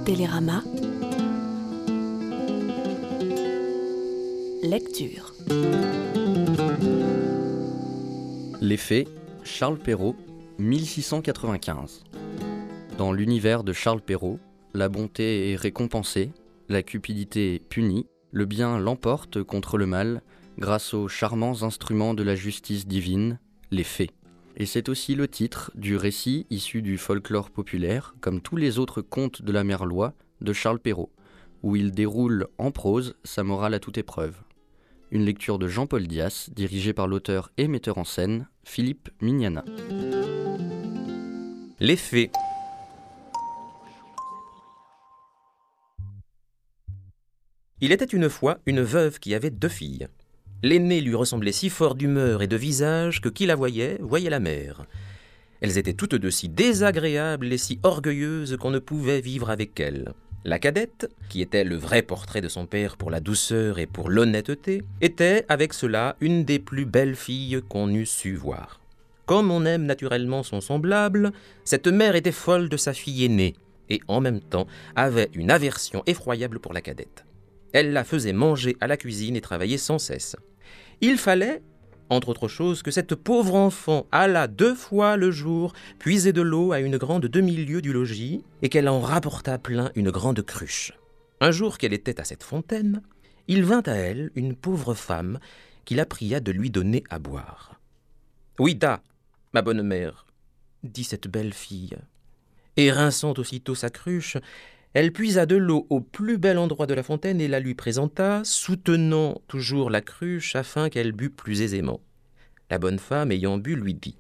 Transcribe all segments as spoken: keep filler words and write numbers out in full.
Télérama. Lecture. Les Fées, Charles Perrault, mille six cent quatre-vingt-quinze. Dans l'univers de Charles Perrault, la bonté est récompensée, la cupidité est punie, le bien l'emporte contre le mal, grâce aux charmants instruments de la justice divine, les fées. Et c'est aussi le titre du récit issu du folklore populaire, comme tous les autres contes de la Merlois de Charles Perrault, où il déroule en prose sa morale à toute épreuve. Une lecture de Jean-Paul Dias, dirigée par l'auteur et metteur en scène, Philippe Mignana. Les Fées. Il était une fois une veuve qui avait deux filles. L'aînée lui ressemblait si fort d'humeur et de visage que qui la voyait, voyait la mère. Elles étaient toutes deux si désagréables et si orgueilleuses qu'on ne pouvait vivre avec elles. La cadette, qui était le vrai portrait de son père pour la douceur et pour l'honnêteté, était, avec cela, une des plus belles filles qu'on eût su voir. Comme on aime naturellement son semblable, cette mère était folle de sa fille aînée, et en même temps avait une aversion effroyable pour la cadette. Elle la faisait manger à la cuisine et travailler sans cesse. Il fallait, entre autres choses, que cette pauvre enfant allât deux fois le jour puiser de l'eau à une grande demi-lieue du logis et qu'elle en rapportât plein une grande cruche. Un jour qu'elle était à cette fontaine, il vint à elle une pauvre femme qui la pria de lui donner à boire. « Oui, da, ma bonne mère, » dit cette belle fille. Et rinçant aussitôt sa cruche, elle puisa de l'eau au plus bel endroit de la fontaine et la lui présenta, soutenant toujours la cruche afin qu'elle bût plus aisément. La bonne femme, ayant bu, lui dit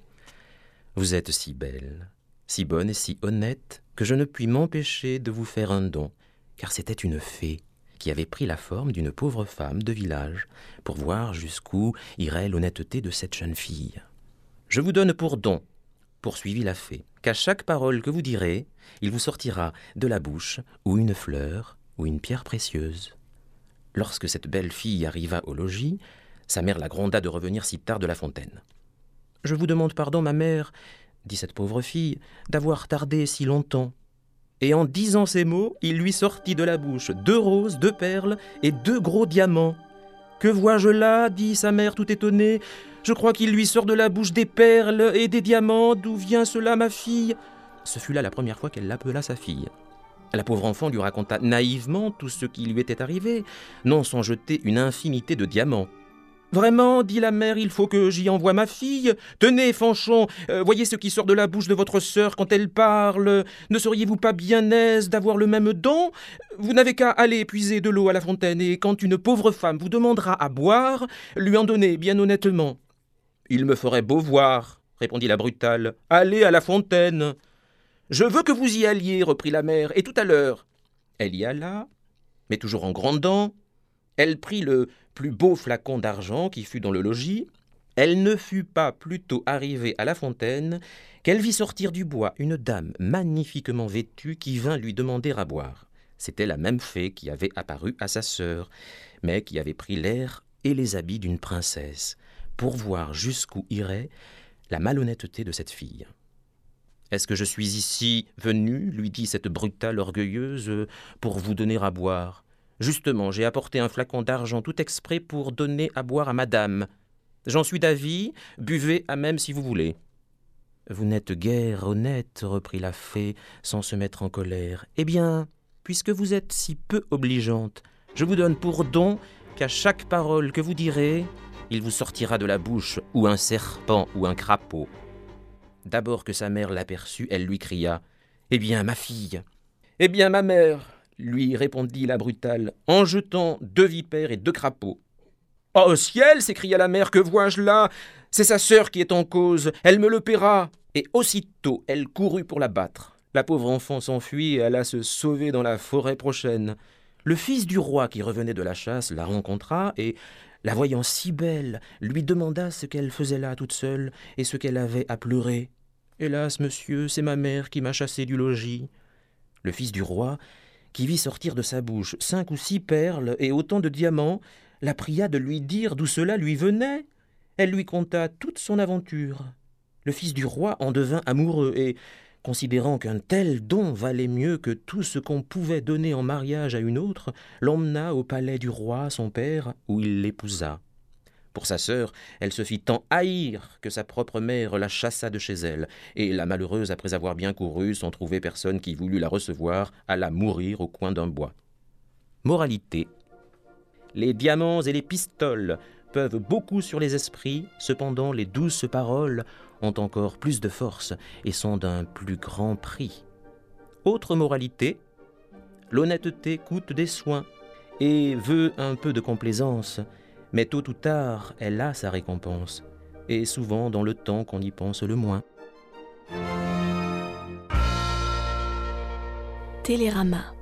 « Vous êtes si belle, si bonne et si honnête que je ne puis m'empêcher de vous faire un don, car c'était une fée qui avait pris la forme d'une pauvre femme de village pour voir jusqu'où irait l'honnêteté de cette jeune fille. Je vous donne pour don, poursuivit la fée, qu'à chaque parole que vous direz, il vous sortira de la bouche ou une fleur ou une pierre précieuse. » Lorsque cette belle fille arriva au logis, sa mère la gronda de revenir si tard de la fontaine. « Je vous demande pardon, ma mère, » dit cette pauvre fille, « d'avoir tardé si longtemps. » Et en disant ces mots, il lui sortit de la bouche deux roses, deux perles et deux gros diamants. « Que vois-je là ?» dit sa mère tout étonnée. « Je crois qu'il lui sort de la bouche des perles et des diamants. D'où vient cela, ma fille ?» Ce fut là la première fois qu'elle l'appela sa fille. La pauvre enfant lui raconta naïvement tout ce qui lui était arrivé, non sans jeter une infinité de diamants. « Vraiment, dit la mère, il faut que j'y envoie ma fille. Tenez, Fanchon, euh, voyez ce qui sort de la bouche de votre sœur quand elle parle. Ne seriez-vous pas bien aise d'avoir le même don ? Vous n'avez qu'à aller puiser de l'eau à la fontaine, et quand une pauvre femme vous demandera à boire, lui en donner bien honnêtement. »« Il me ferait beau voir, répondit la brutale. Allez à la fontaine. »« Je veux que vous y alliez, reprit la mère, et tout à l'heure. » Elle y alla, mais toujours en grondant. Elle prit le plus beau flacon d'argent qui fut dans le logis. Elle ne fut pas plutôt arrivée à la fontaine qu'elle vit sortir du bois une dame magnifiquement vêtue qui vint lui demander à boire. C'était la même fée qui avait apparu à sa sœur, mais qui avait pris l'air et les habits d'une princesse, pour voir jusqu'où irait la malhonnêteté de cette fille. « Est-ce que je suis ici venue, lui dit cette brutale orgueilleuse, pour vous donner à boire ? Justement, j'ai apporté un flacon d'argent tout exprès pour donner à boire à madame. J'en suis d'avis, buvez à même si vous voulez. »« Vous n'êtes guère honnête, reprit la fée, sans se mettre en colère. Eh bien, puisque vous êtes si peu obligeante, je vous donne pour don qu'à chaque parole que vous direz, il vous sortira de la bouche ou un serpent ou un crapaud. » D'abord que sa mère l'aperçut, elle lui cria « Eh bien, ma fille !»« Eh bien, ma mère !» lui répondit la brutale, en jetant deux vipères et deux crapauds. « Oh ciel !» s'écria la mère, « que vois-je là ? C'est sa sœur qui est en cause, elle me le paiera !» Et aussitôt, elle courut pour la battre. La pauvre enfant s'enfuit et alla se sauver dans la forêt prochaine. Le fils du roi qui revenait de la chasse la rencontra et, la voyant si belle, lui demanda ce qu'elle faisait là toute seule et ce qu'elle avait à pleurer. « Hélas, monsieur, c'est ma mère qui m'a chassée du logis. » Le fils du roi, qui vit sortir de sa bouche cinq ou six perles et autant de diamants, la pria de lui dire d'où cela lui venait. Elle lui conta toute son aventure. Le fils du roi en devint amoureux et, considérant qu'un tel don valait mieux que tout ce qu'on pouvait donner en mariage à une autre, l'emmena au palais du roi, son père, où il l'épousa. Pour sa sœur, elle se fit tant haïr que sa propre mère la chassa de chez elle, et la malheureuse, après avoir bien couru sans trouver personne qui voulût la recevoir, alla mourir au coin d'un bois. Moralité. Les diamants et les pistoles peuvent beaucoup sur les esprits, cependant les douces paroles ont encore plus de force et sont d'un plus grand prix. Autre moralité, l'honnêteté coûte des soins et veut un peu de complaisance, mais tôt ou tard, elle a sa récompense, et souvent dans le temps qu'on y pense le moins. Télérama.